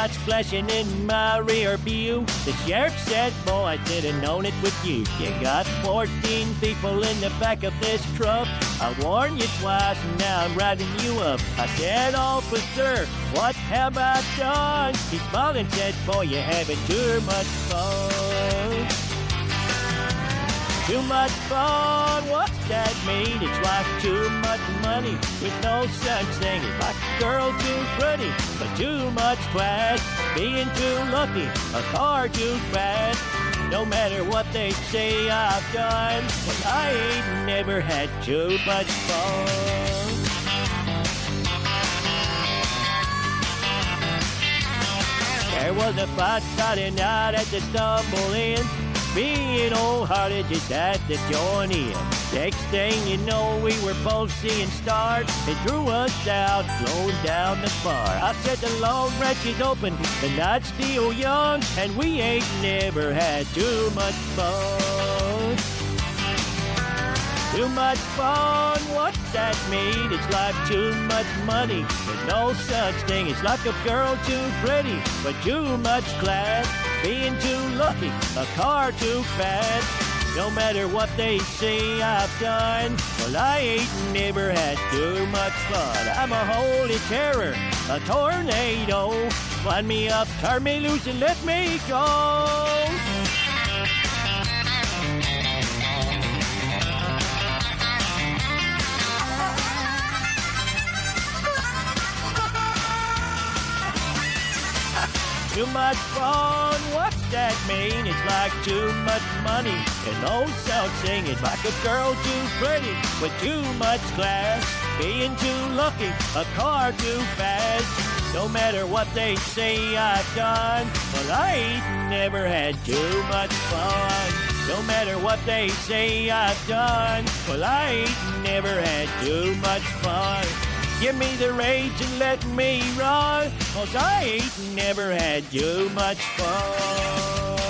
much flashing in my rear view. The sheriff said, boy, I didn't known it with you. You got 14 people in the back of this truck. I warned you twice and now I'm riding you up. I said, officer, what have I done? He smiled and said, boy, you're having too much fun. Too much fun, what's that mean? It's like too much money with no such thing. It's like a girl too pretty, but too much class. Being too lucky, a car too fast. No matter what they say I've done, but I ain't never had too much fun. There was a fight starting out at the Stumble Inn. Being old-hearted just had to join in. Next thing you know, we were both seeing stars. They threw us out, flowing down the bar. I said the long ranch is open, the night's still young, and we ain't never had too much fun. Too much fun, what's that mean? It's like too much money, there's no such thing. It's like a girl too pretty, but too much class. Being too lucky, a car too fast. No matter what they say I've done, well, I ain't never had too much fun. I'm a holy terror, a tornado. Wind me up, turn me loose, and let me go. Too much fun, what's that mean? It's like too much money and no such thing. It's like a girl too pretty with too much class. Being too lucky, a car too fast. No matter what they say I've done, well, I ain't never had too much fun. No matter what they say I've done, well, I ain't never had too much fun. Give me the rage and let me run, 'cause I ain't never had too much fun.